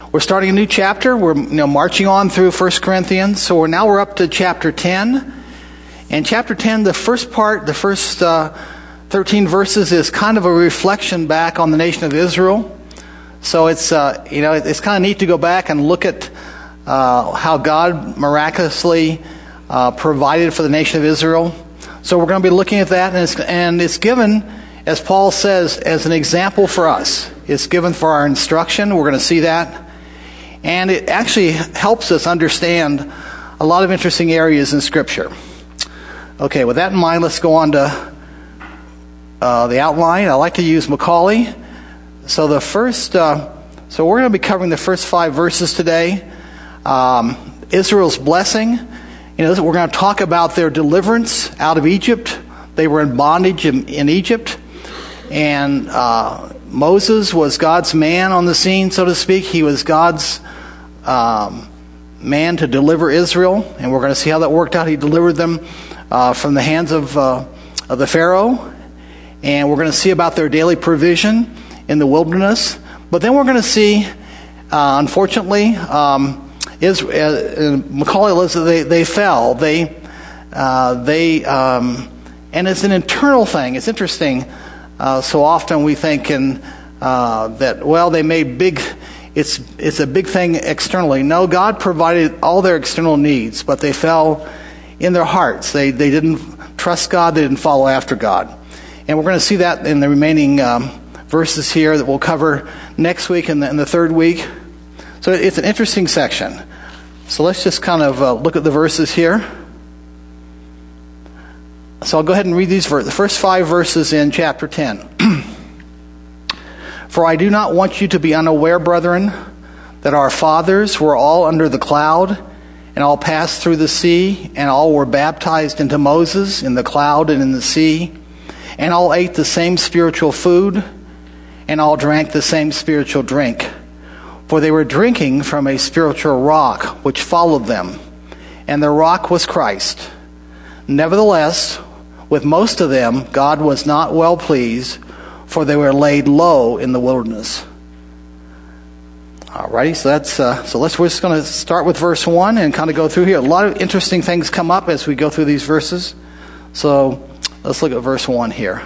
We're starting a new chapter. We're marching on through 1 Corinthians. So we're up to chapter 10. And chapter 10, the first part, the first 13 verses is kind of a reflection back on the nation of Israel. So it's it's kind of neat to go back and look at how God miraculously provided for the nation of Israel. So we're going to be looking at that, and it's given, as Paul says, as an example for us. It's given for our instruction. We're going to see that. And it actually helps us understand a lot of interesting areas in Scripture. Okay, with that in mind, let's go on to the outline. I like to use Macaulay. So so we're going to be covering the first 5 verses today. Israel's blessing. We're going to talk about their deliverance out of Egypt. They were in bondage in Egypt. And Moses was God's man on the scene, so to speak. He was God's man to deliver Israel. And we're going to see how that worked out. He delivered them from the hands of the Pharaoh. And we're going to see about their daily provision in the wilderness. But then we're going to see, unfortunately, Macaulay lists they fell. And it's an internal thing. It's interesting. So often we think that they made big. It's a big thing externally. No, God provided all their external needs, but they fell in their hearts. They didn't trust God. They didn't follow after God. And we're going to see that in the remaining verses here that we'll cover next week and in the third week. So it's an interesting section. So let's just kind of look at the verses here. So I'll go ahead and read these the first 5 verses in chapter 10. For I do not want you to be unaware, brethren, that our fathers were all under the cloud, and all passed through the sea, and all were baptized into Moses in the cloud and in the sea, and all ate the same spiritual food, and all drank the same spiritual drink. For they were drinking from a spiritual rock which followed them, and the rock was Christ. Nevertheless, with most of them God was not well pleased, for they were laid low in the wilderness. Alrighty, so we're just going to start with verse 1 and kind of go through here. A lot of interesting things come up as we go through these verses. So let's look at verse 1 here.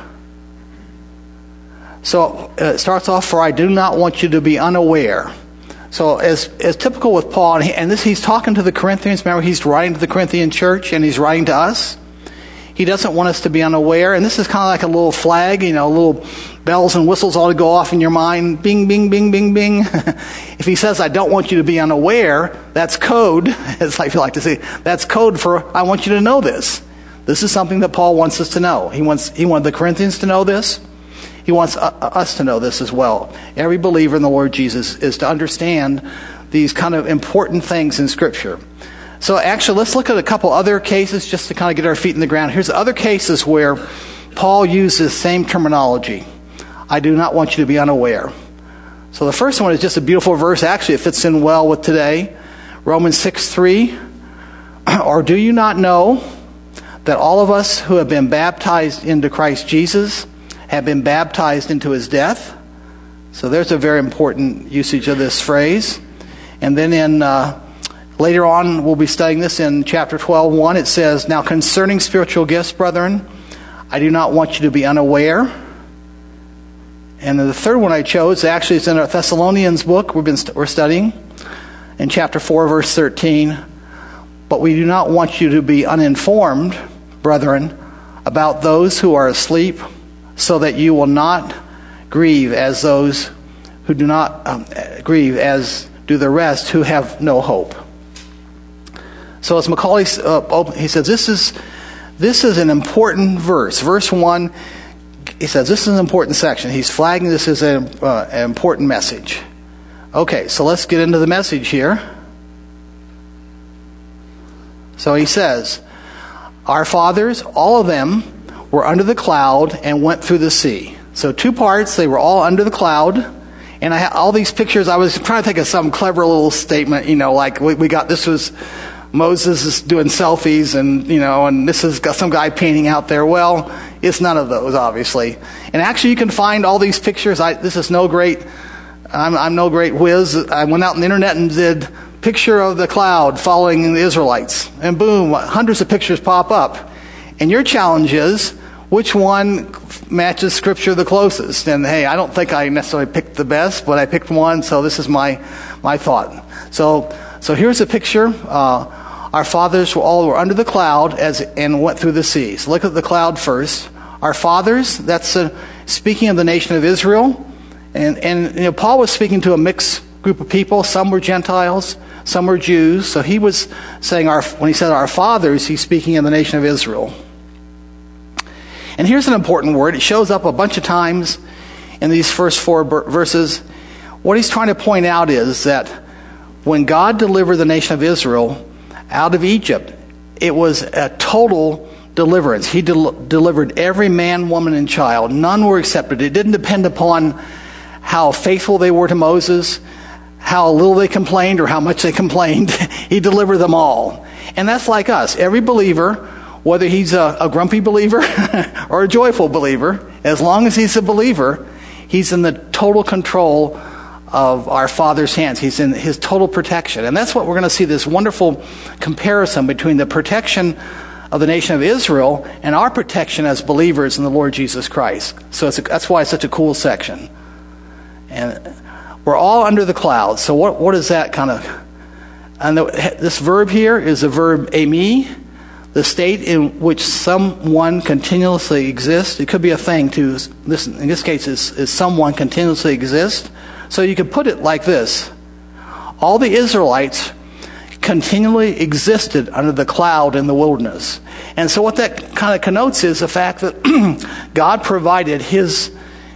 So it starts off, for I do not want you to be unaware. So as typical with Paul, and he's talking to the Corinthians. Remember, he's writing to the Corinthian church, and he's writing to us. He doesn't want us to be unaware. And this is kind of like a little flag, little bells and whistles ought to go off in your mind. Bing, bing, bing, bing, bing. If he says, I don't want you to be unaware, that's code, as I like to say. That's code for, I want you to know this. This is something that Paul wants us to know. He wanted the Corinthians to know this. He wants us to know this as well. Every believer in the Lord Jesus is to understand these kind of important things in Scripture. So actually, let's look at a couple other cases just to kind of get our feet in the ground. Here's other cases where Paul uses the same terminology. I do not want you to be unaware. So the first one is just a beautiful verse. Actually, it fits in well with today. Romans 6:3. Or do you not know that all of us who have been baptized into Christ Jesus have been baptized into his death? So there's a very important usage of this phrase. And then later on, we'll be studying this in chapter 12:1. It says, now concerning spiritual gifts, brethren, I do not want you to be unaware. And then the third one I chose, actually it's in our Thessalonians book we're studying, in chapter 4, verse 13. But we do not want you to be uninformed, brethren, about those who are asleep, so that you will not grieve as those who do not grieve, as do the rest who have no hope. So as Macaulay, he says, this is an important verse. Verse 1, he says, this is an important section. He's flagging this as an important message. Okay, so let's get into the message here. So he says, our fathers, all of them, were under the cloud and went through the sea. So 2 parts, they were all under the cloud. And I had all these pictures. I was trying to think of some clever little statement, like we got, this was Moses is doing selfies and this is got some guy painting out there. Well, it's none of those, obviously. And actually you can find all these pictures. This is no great I'm no great whiz. I went out on the internet and did picture of the cloud following the Israelites. And boom, hundreds of pictures pop up. And your challenge is, which one matches Scripture the closest? And hey, I don't think I necessarily picked the best, but I picked one, so this is my thought. So here's a picture. Our fathers were under the cloud and went through the sea. So look at the cloud first. Our fathers, that's speaking of the nation of Israel. And Paul was speaking to a mixed group of people. Some were Gentiles, some were Jews. So he was saying, when he said our fathers, he's speaking of the nation of Israel. And here's an important word. It shows up a bunch of times in these first 4 verses. What he's trying to point out is that when God delivered the nation of Israel out of Egypt, it was a total deliverance. He delivered every man, woman, and child. None were accepted. It didn't depend upon how faithful they were to Moses, how little they complained, or how much they complained. He delivered them all. And that's like us. Every believer, whether he's a grumpy believer or a joyful believer, as long as he's a believer, he's in the total control of our Father's hands. He's in his total protection. And that's what we're going to see, this wonderful comparison between the protection of the nation of Israel and our protection as believers in the Lord Jesus Christ. So that's why it's such a cool section. And we're all under the clouds. So what is that kind of... And this verb here is a verb eimi, the state in which someone continuously exists. It could be a thing too. In this case, is someone continuously exists. So you could put it like this. All the Israelites continually existed under the cloud in the wilderness. And so what that kind of connotes is the fact that God provided his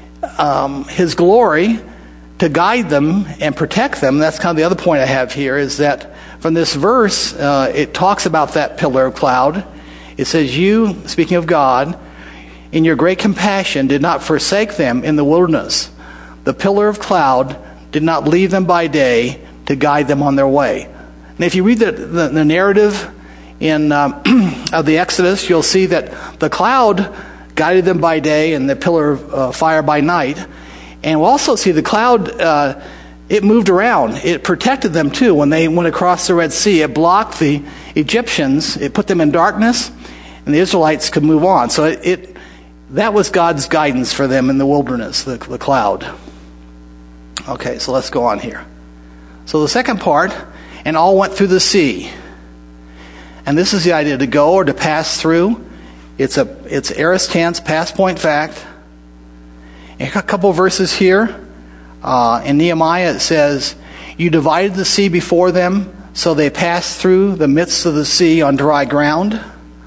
glory to guide them and protect them. That's kind of the other point I have here, is that from this verse, it talks about that pillar of cloud. It says, you, speaking of God, in your great compassion did not forsake them in the wilderness. The pillar of cloud did not leave them by day to guide them on their way. And if you read the narrative of the Exodus, you'll see that the cloud guided them by day and the pillar of fire by night. And we'll also see the cloud, it moved around. It protected them too. When they went across the Red Sea, it blocked the Egyptians. It put them in darkness, and the Israelites could move on. So that was God's guidance for them in the wilderness, the cloud. Okay, so let's go on here. So the second part, and all went through the sea. And this is the idea, to go or to pass through. It's aorist tense, past point fact. And a couple of verses here. In Nehemiah it says, you divided the sea before them, so they passed through the midst of the sea on dry ground.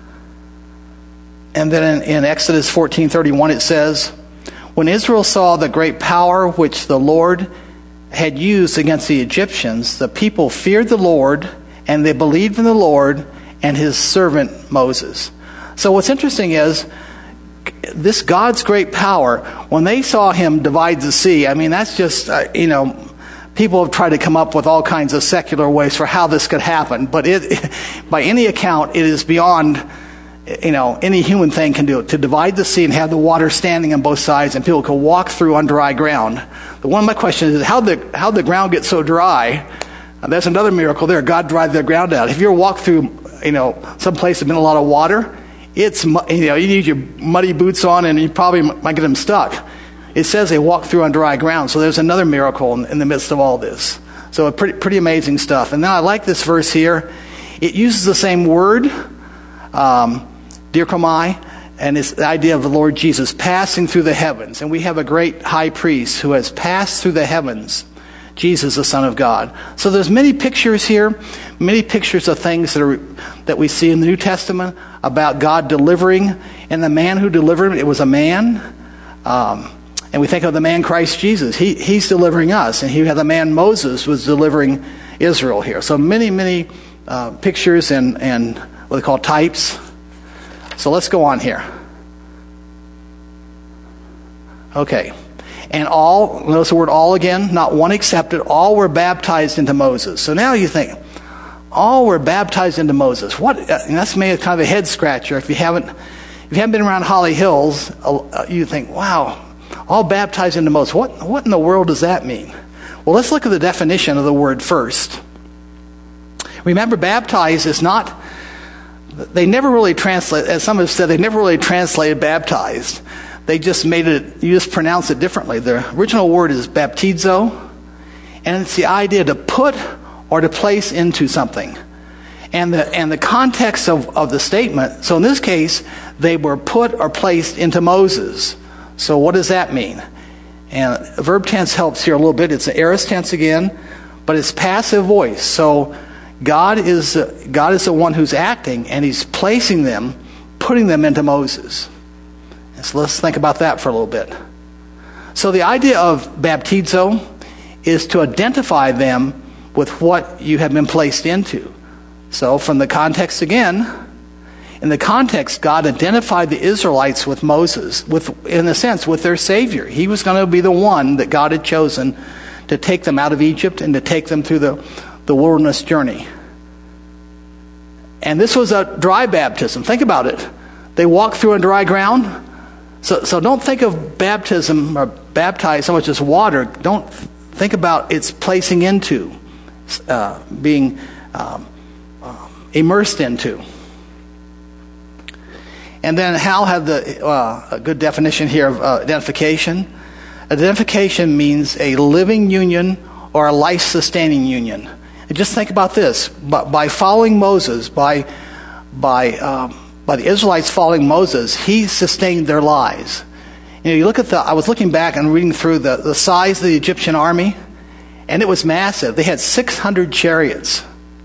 And then in Exodus 14:31 it says, when Israel saw the great power which the Lord had used against the Egyptians, the people feared the Lord, and they believed in the Lord and his servant Moses. So what's interesting is, this God's great power, when they saw him divide the sea, I mean, that's just, people have tried to come up with all kinds of secular ways for how this could happen. But by any account, it is beyond, any human thing can do it. To divide the sea and have the water standing on both sides and people could walk through on dry ground. But one of my questions is, how'd the ground get so dry? That's another miracle there. God dried the ground out. If you ever walk through, some place that's been a lot of water, it's, you need your muddy boots on and you probably might get them stuck. It says they walked through on dry ground. So there's another miracle in the midst of all this. So pretty amazing stuff. And then I like this verse here. It uses the same word, diakomai, and it's the idea of the Lord Jesus passing through the heavens. And we have a great high priest who has passed through the heavens, Jesus, the Son of God. So there's many pictures here, many pictures of things that we see in the New Testament about God delivering, and the man who delivered him, it was a man. And we think of the man Christ Jesus. He's delivering us, and he had the man Moses was delivering Israel here. So many pictures and what they call types. So let's go on here. Okay. And all, notice the word all again, not one excepted, all were baptized into Moses. So now you think, all were baptized into Moses. What? And that's maybe kind of a head scratcher. If you haven't been around Holly Hills, you think, wow, all baptized into Moses. What in the world does that mean? Well, let's look at the definition of the word first. Remember, baptize is not, they never really translate, as some have said, they never really translated baptized. They just made it, you just pronounce it differently. The original word is baptizo, and it's the idea to put or to place into something. And the context of the statement, so in this case, they were put or placed into Moses. So what does that mean? And verb tense helps here a little bit. It's an aorist tense again, but it's passive voice. So God is the one who's acting, and he's placing them, putting them into Moses. And so let's think about that for a little bit. So the idea of baptizo is to identify them with what you have been placed into. So from the context again, in the context, God identified the Israelites with Moses, in a sense, with their Savior. He was going to be the one that God had chosen to take them out of Egypt and to take them through the wilderness journey. And this was a dry baptism. Think about it. They walked through on dry ground. So don't think of baptism or baptize so much as water. Don't think about its placing into, being immersed into. And then Hal had a good definition here of identification. Identification means a living union or a life-sustaining union. And just think about this: by following Moses, by the Israelites following Moses, he sustained their lives. You know, you look at I was looking back and reading through the size of the Egyptian army, and it was massive. They had 600 chariots.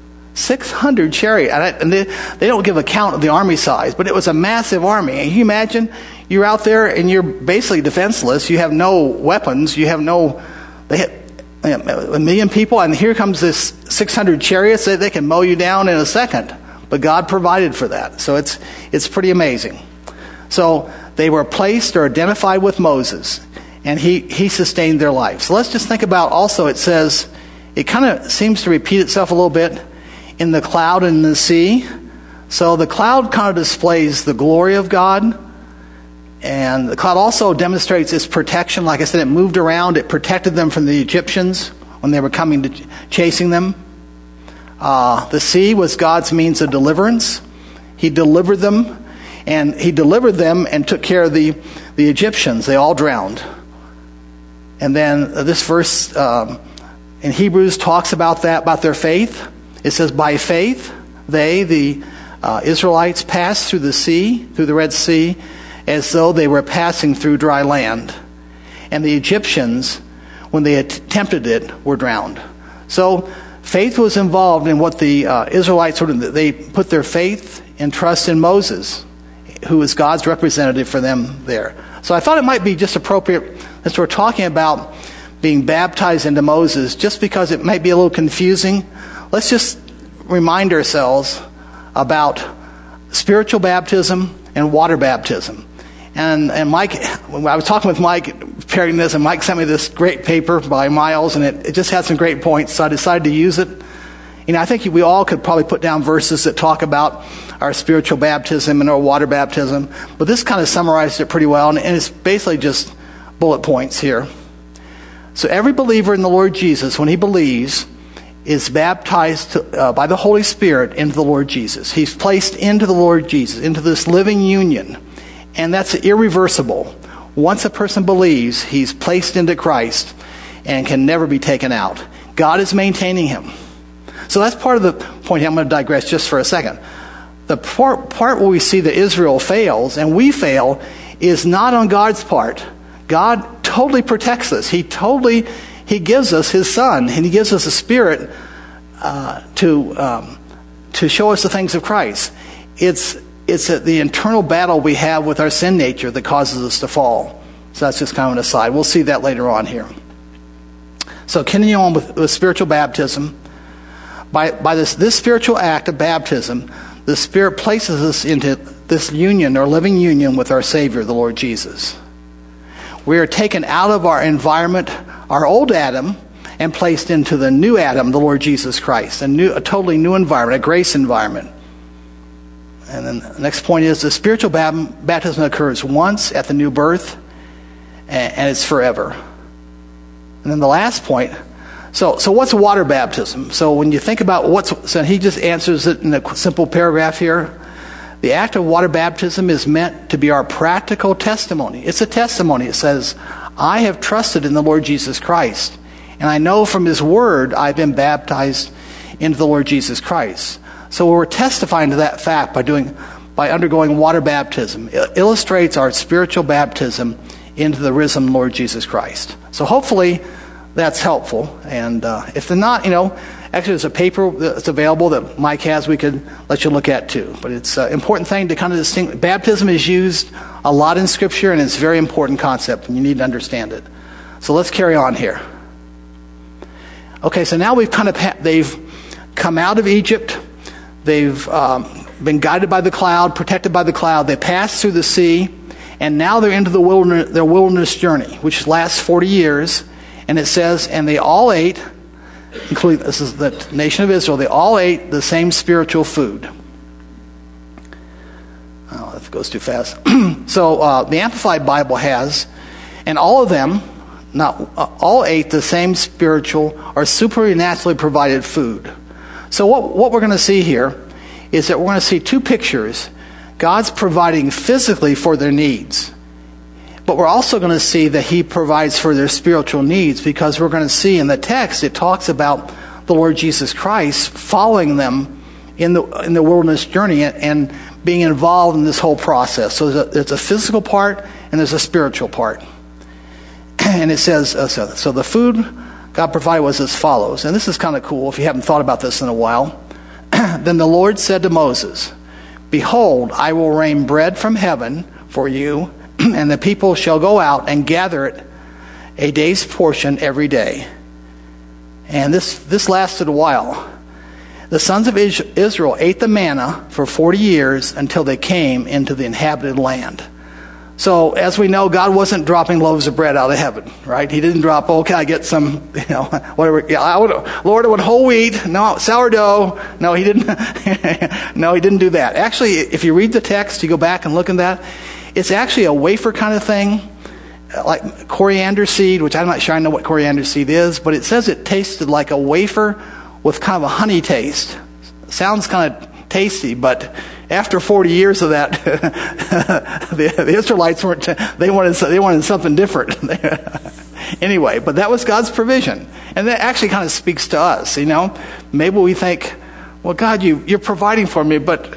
600 chariots. And they don't give a count of the army size, but it was a massive army. And you imagine you're out there and you're basically defenseless. You have no weapons. They had a million people, and here comes this 600 chariots. They can mow you down in a second. But God provided for that. So it's pretty amazing. So they were placed or identified with Moses, and he sustained their life. So let's just think about also, it says, it kind of seems to repeat itself a little bit in the cloud and the sea. So the cloud kind of displays the glory of God, and the cloud also demonstrates its protection. Like I said, it moved around. It protected them from the Egyptians when they were coming to chasing them. The sea was God's means of deliverance. He delivered them, and took care of the Egyptians. They all drowned. And then this verse in Hebrews talks about that, about their faith. It says, by faith, the Israelites passed through the Red Sea, as though they were passing through dry land. And the Egyptians, when they attempted it, were drowned. So faith was involved in what the Israelites they put their faith and trust in Moses, who was God's representative for them there. So I thought it might be just appropriate, as we're talking about being baptized into Moses, just because it might be a little confusing, let's just remind ourselves about spiritual baptism and water baptism. And Mike, when I was talking with Mike, preparing this, and Mike sent me this great paper by Miles, and it just had some great points, so I decided to use it. You know, I think we all could probably put down verses that talk about our spiritual baptism and our water baptism, but this kind of summarized it pretty well, and it's basically just bullet points here. So every believer in the Lord Jesus, when he believes, is baptized by the Holy Spirit into the Lord Jesus. He's placed into the Lord Jesus, into this living union. And that's irreversible. Once a person believes, he's placed into Christ and can never be taken out. God is maintaining him. So that's part of the point. I'm going to digress just for a second. The part where we see that Israel fails and we fail is not on God's part. God totally protects us. He gives us his Son, and he gives us a Spirit to show us the things of Christ. It's the internal battle we have with our sin nature that causes us to fall. So that's just kind of an aside. We'll see that later on here. So continuing on with spiritual baptism. By this spiritual act of baptism, the Spirit places us into this union or living union with our Savior, the Lord Jesus. We are taken out of our environment, our old Adam, and placed into the new Adam, the Lord Jesus Christ, a totally new environment, a grace environment. And then the next point is the spiritual baptism occurs once at the new birth, and it's forever. And then the last point, So what's water baptism? So when you think about so he just answers it in a simple paragraph here. The act of water baptism is meant to be our practical testimony. It's a testimony. It says, I have trusted in the Lord Jesus Christ, and I know from his word I've been baptized into the Lord Jesus Christ. So we're testifying to that fact by undergoing water baptism. It illustrates our spiritual baptism into the risen Lord Jesus Christ. So hopefully that's helpful. And if they're not, actually there's a paper that's available that Mike has we could let you look at too. But it's an important thing to kind of distinguish. Baptism is used a lot in Scripture, and it's a very important concept, and you need to understand it. So let's carry on here. Okay, so now they've come out of Egypt. They've been guided by the cloud, protected by the cloud. They passed through the sea, and now they're into their wilderness journey, which lasts 40 years. And it says, and they all ate, including, this is the nation of Israel, they all ate the same spiritual food. Oh, that goes too fast. So the Amplified Bible has, and all of them, all ate the same spiritual or supernaturally provided food. So what we're going to see here is that we're going to see two pictures. God's providing physically for their needs. But we're also going to see that he provides for their spiritual needs, because we're going to see in the text it talks about the Lord Jesus Christ following them in the wilderness journey and being involved in this whole process. So there's a physical part and there's a spiritual part. And it says, so the food God provided was as follows. And this is kind of cool if you haven't thought about this in a while. Then the Lord said to Moses, behold, I will rain bread from heaven for you, and the people shall go out and gather it a day's portion every day. And this lasted a while. The sons of Israel ate the manna for 40 years until they came into the inhabited land. So, as we know, God wasn't dropping loaves of bread out of heaven, right? He didn't drop, can I get some, whatever. Yeah, Lord, I want whole wheat. No, sourdough. No, he didn't. No, he didn't do that. Actually, if you read the text, you go back and look at that, it's actually a wafer kind of thing, like coriander seed, which I'm not sure I know what coriander seed is, but it says it tasted like a wafer with kind of a honey taste. Sounds kind of tasty, but after 40 years of that, the Israelites they wanted something different. Anyway, but that was God's provision. And that actually kind of speaks to us, Maybe we think, well, God, you're providing for me, but,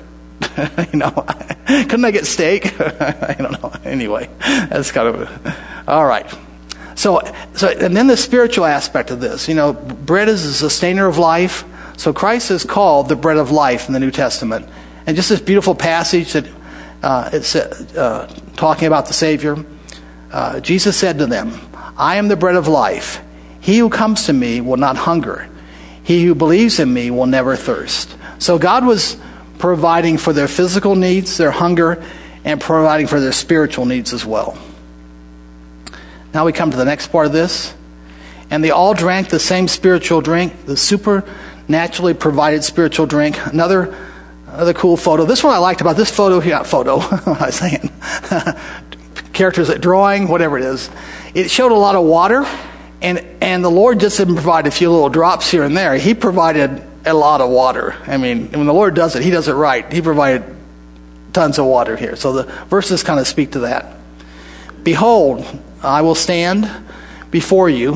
couldn't I get steak? I don't know. Anyway, that's kind of, all right. So, and then the spiritual aspect of this, bread is a sustainer of life. So Christ is called the bread of life in the New Testament. And just this beautiful passage that it's talking about the Savior. Jesus said to them, I am the bread of life. He who comes to me will not hunger. He who believes in me will never thirst. So God was providing for their physical needs, their hunger, and providing for their spiritual needs as well. Now we come to the next part of this. And they all drank the same spiritual drink, the supernaturally provided spiritual drink. Another cool photo. This one I liked about this photo here. Photo, what I was saying. Characters at drawing, whatever it is. It showed a lot of water, and the Lord just didn't provide a few little drops here and there. He provided a lot of water. I mean, when the Lord does it, he does it right. He provided tons of water here. So the verses kind of speak to that. Behold, I will stand before you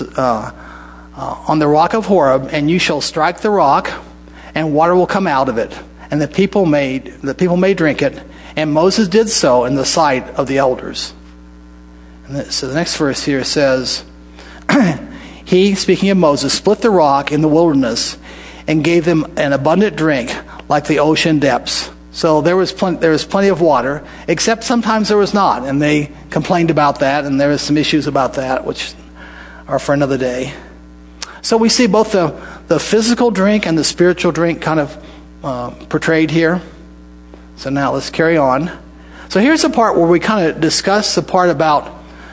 on the rock of Horeb, and you shall strike the rock, and water will come out of it, and the people may drink it. And Moses did so in the sight of the elders. And so the next verse here says, he, speaking of Moses, split the rock in the wilderness and gave them an abundant drink like the ocean depths. So there was plenty of water, except sometimes there was not. And they complained about that, and there was some issues about that, which are for another day. So we see both the physical drink and the spiritual drink kind of portrayed here. So now let's carry on. So here's the part where we kind of discuss the part about,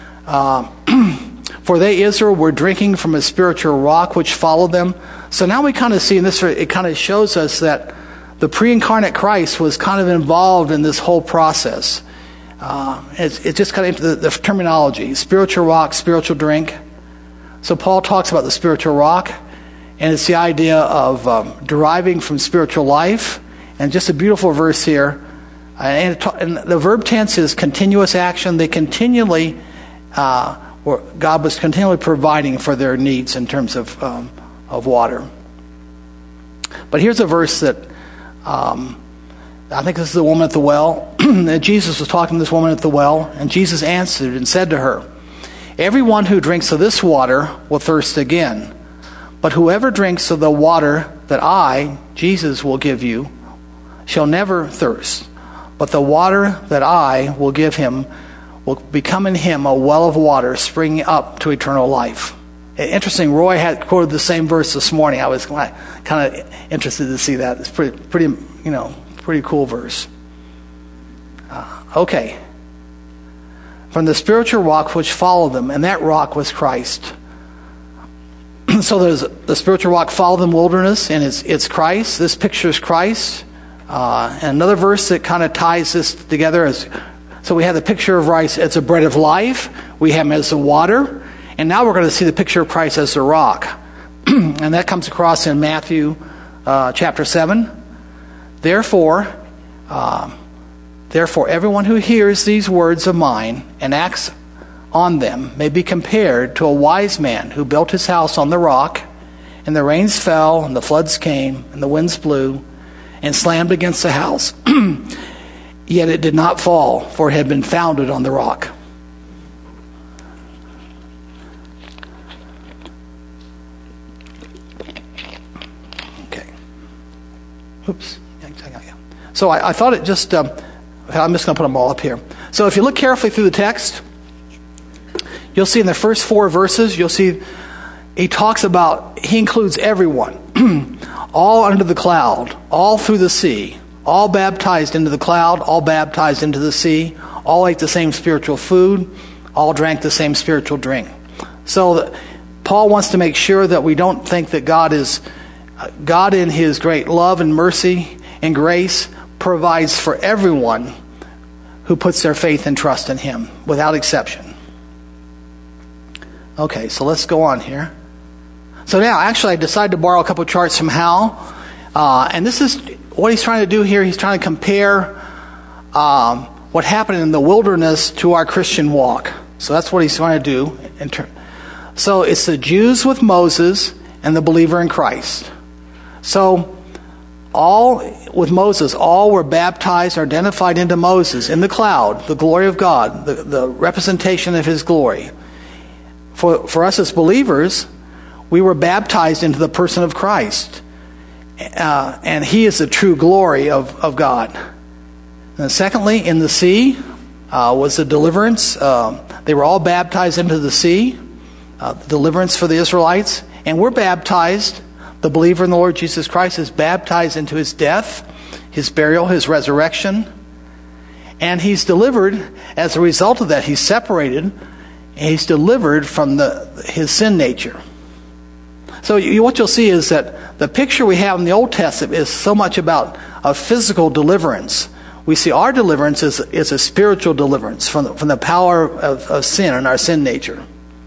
for they, Israel, were drinking from a spiritual rock which followed them. So now we kind of see in this, it kind of shows us that the pre-incarnate Christ was kind of involved in this whole process. It's just kind of into the terminology, spiritual rock, spiritual drink. So Paul talks about the spiritual rock, and it's the idea of deriving from spiritual life. And just a beautiful verse here. And the verb tense is continuous action. They continually, God was continually providing for their needs in terms of water. But here's a verse that I think this is the woman at the well. Jesus was talking to this woman at the well, and Jesus answered and said to her, "Everyone who drinks of this water will thirst again. But whoever drinks of the water that I, Jesus, will give you, shall never thirst. But the water that I will give him will become in him a well of water springing up to eternal life." Interesting, Roy had quoted the same verse this morning. I was kind of interested to see that. It's pretty cool verse. Okay. From the spiritual rock which followed them, and that rock was Christ. So there's the spiritual rock followed them wilderness, and it's Christ. This pictures Christ. And another verse that kind of ties this together is, so we have the picture of Christ as a bread of life. We have him as the water. And now we're going to see the picture of Christ as the rock. And that comes across in Matthew chapter 7. Therefore, everyone who hears these words of mine and acts on them may be compared to a wise man who built his house on the rock, and the rains fell, and the floods came, and the winds blew, and slammed against the house. Yet it did not fall, for it had been founded on the rock. Okay. Oops. So I thought it just... I'm just going to put them all up here. So if you look carefully through the text, you'll see in the first 4 verses, you'll see he includes everyone. All under the cloud, all through the sea, all baptized into the cloud, all baptized into the sea, all ate the same spiritual food, all drank the same spiritual drink. So Paul wants to make sure that we don't think that God in his great love and mercy and grace provides for everyone who puts their faith and trust in him, without exception. Okay, so let's go on here. So now, actually, I decided to borrow a couple of charts from Hal. And this is what he's trying to do here. He's trying to compare what happened in the wilderness to our Christian walk. So that's what he's trying to do. So it's the Jews with Moses and the believer in Christ. So with Moses, all were baptized or identified into Moses in the cloud, the glory of God, the representation of his glory. For us as believers, we were baptized into the person of Christ. And he is the true glory of God. And secondly, in the sea was the deliverance. They were all baptized into the sea, deliverance for the Israelites. And we're baptized. The believer in the Lord Jesus Christ is baptized into his death, his burial, his resurrection. And he's delivered, as a result of that, he's separated, and he's delivered from his sin nature. So what you'll see is that the picture we have in the Old Testament is so much about a physical deliverance. We see our deliverance is a spiritual deliverance from the power of sin and our sin nature.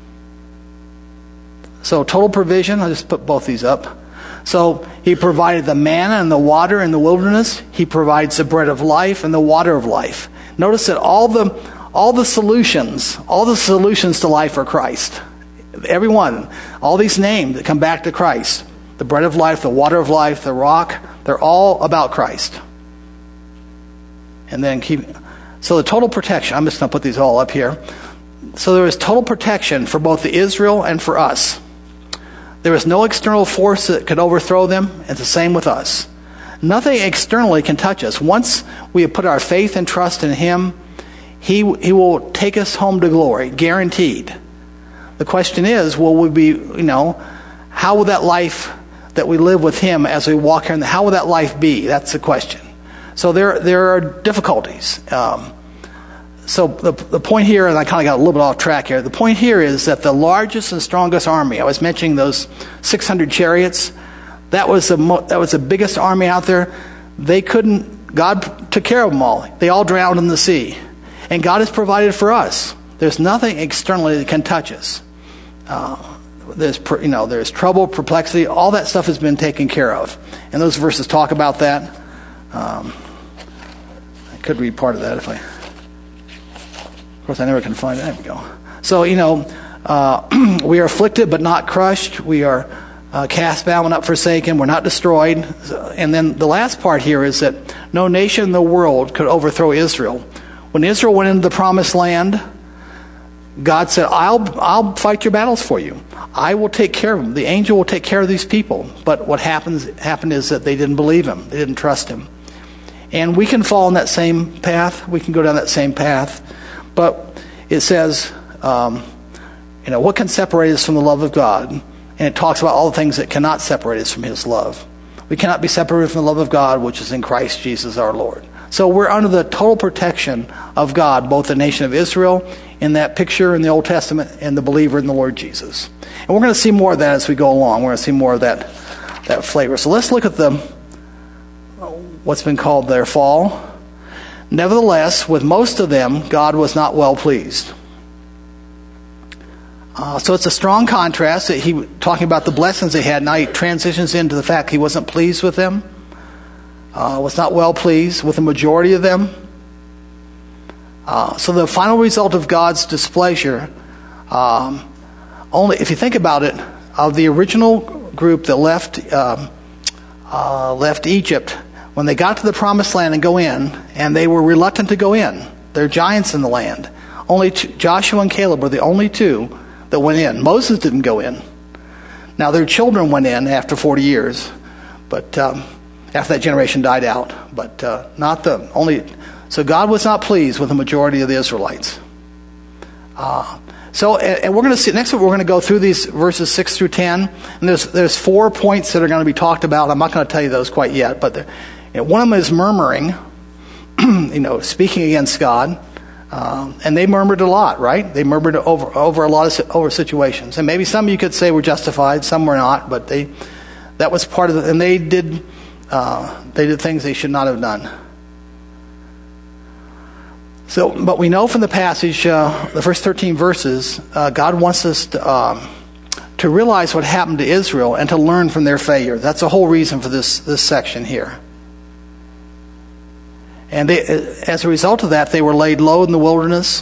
So total provision, I'll just put both these up. So he provided the manna and the water in the wilderness. He provides the bread of life and the water of life. Notice that all the solutions to life are Christ. Everyone, all these names that come back to Christ, the bread of life, the water of life, the rock, they're all about Christ. And then so the total protection, I'm just going to put these all up here. So there is total protection for both the Israel and for us. There is no external force that could overthrow them. It's the same with us. Nothing externally can touch us. Once we have put our faith and trust in him, he will take us home to glory, guaranteed. The question is, will we be, how will that life that we live with him as we walk here, how will that life be? That's the question. So there are difficulties. So the point here, and I kind of got a little bit off track here, the point here is that the largest and strongest army, I was mentioning those 600 chariots, that was the biggest army out there. God took care of them all. They all drowned in the sea. And God has provided for us. There's nothing externally that can touch us. there's trouble, perplexity. All that stuff has been taken care of. And those verses talk about that. I could read part of that if I... Of course, I never can find it. There we go. So, we are afflicted but not crushed. We are cast down but not forsaken. We're not destroyed. And then the last part here is that no nation in the world could overthrow Israel. When Israel went into the promised land, God said, I'll fight your battles for you. I will take care of them. The angel will take care of these people. But what happened is that they didn't believe him. They didn't trust him. And we can fall in that same path. We can go down that same path. But it says, what can separate us from the love of God? And it talks about all the things that cannot separate us from his love. We cannot be separated from the love of God, which is in Christ Jesus our Lord. So we're under the total protection of God, both the nation of Israel in that picture in the Old Testament and the believer in the Lord Jesus. And we're going to see more of that as we go along. We're going to see more of that flavor. So let's look at what's been called their fall. Nevertheless, with most of them, God was not well pleased. So it's a strong contrast that he talking about the blessings they had. Now he transitions into the fact he wasn't pleased with them. Was not well pleased with the majority of them. So the final result of God's displeasure, only if you think about it, of the original group that left Egypt, when they got to the promised land and go in, and they were reluctant to go in. They're giants in the land. Only Joshua and Caleb were the only two that went in. Moses didn't go in. Now their children went in after 40 years, but after that generation died out. But not the only. So God was not pleased with the majority of the Israelites. And we're going to see next week. We're going to go through these verses 6 through 10, and there's 4 points that are going to be talked about. I'm not going to tell you those quite yet, but one of them is murmuring, speaking against God, and they murmured a lot, right? They murmured over a lot of situations, and maybe some you could say were justified, some were not, but that was part of it, and they did things they should not have done. So, but we know from the passage, the first 13 verses, God wants us to realize what happened to Israel and to learn from their failure. That's the whole reason for this section here. And as a result of that, they were laid low in the wilderness.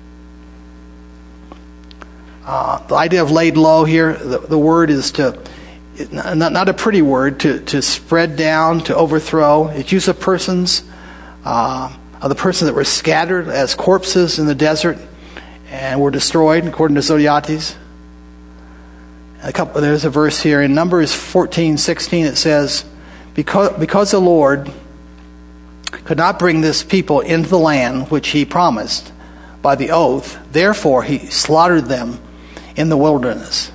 The idea of laid low here, the word is not a pretty word, to spread down, to overthrow. It's used of persons, of the persons that were scattered as corpses in the desert and were destroyed, according to Zodhiates. There's a verse here in Numbers 14:16. It says, because the Lord could not bring this people into the land which he promised by the oath, therefore he slaughtered them in the wilderness.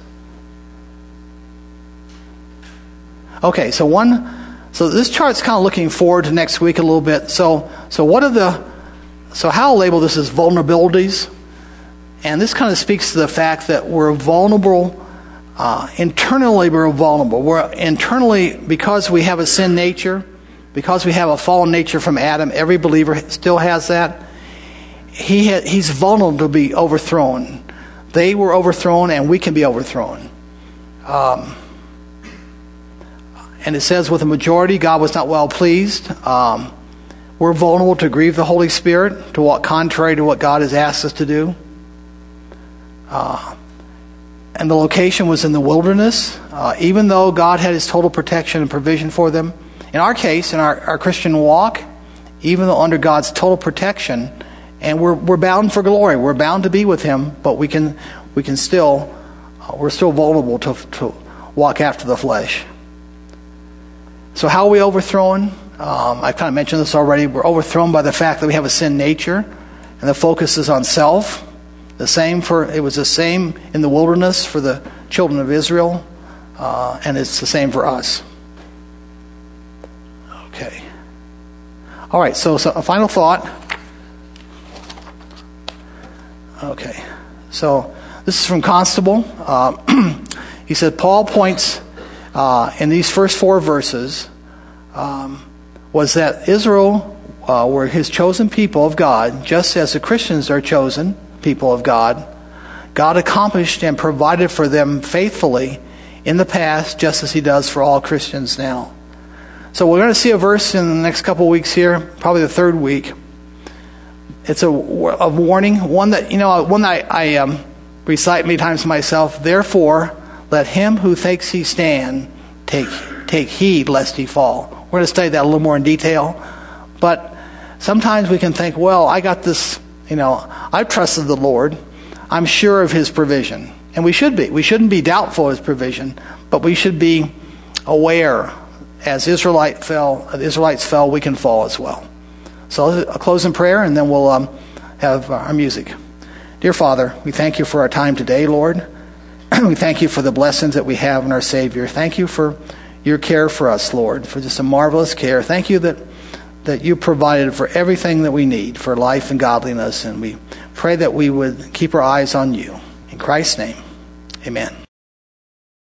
Okay, so this chart's kind of looking forward to next week a little bit. So how I'll label this as vulnerabilities, and this kind of speaks to the fact that we're vulnerable. Internally, we're vulnerable. We're internally, because we have a sin nature, because we have a fallen nature from Adam. Every believer still has that. He's vulnerable to be overthrown. They were overthrown, and we can be overthrown. And it says, with the majority, God was not well pleased. We're vulnerable to grieve the Holy Spirit, to walk contrary to what God has asked us to do. And the location was in the wilderness, even though God had his total protection and provision for them. In our case, in our Christian walk, even though under God's total protection, and we're bound for glory, we're bound to be with him, but we're still vulnerable to walk after the flesh. So how are we overthrown? I kind of mentioned this already. We're overthrown by the fact that we have a sin nature, and the focus is on self. It was the same in the wilderness for the children of Israel, and it's the same for us. Okay. All right, so a final thought. Okay. So this is from Constable. He said, Paul points in these first 4 verses was that Israel were his chosen people of God, just as the Christians are chosen people of God. God accomplished and provided for them faithfully in the past, just as he does for all Christians now. So we're going to see a verse in the next couple of weeks here, probably the third week. It's a warning, one that I recite many times to myself. Therefore, let him who thinks he stand take heed lest he fall. We're going to study that a little more in detail. But sometimes we can think, well, I got this, I've trusted the Lord. I'm sure of his provision. And we should be. We shouldn't be doubtful of his provision, but we should be aware. As the Israelites fell, we can fall as well. So I'll close in prayer, and then we'll have our music. Dear Father, we thank you for our time today, Lord. We thank you for the blessings that we have in our Savior. Thank you for your care for us, Lord, for just a marvelous care. Thank you that you provided for everything that we need for life and godliness, and we pray that we would keep our eyes on you. In Christ's name, amen.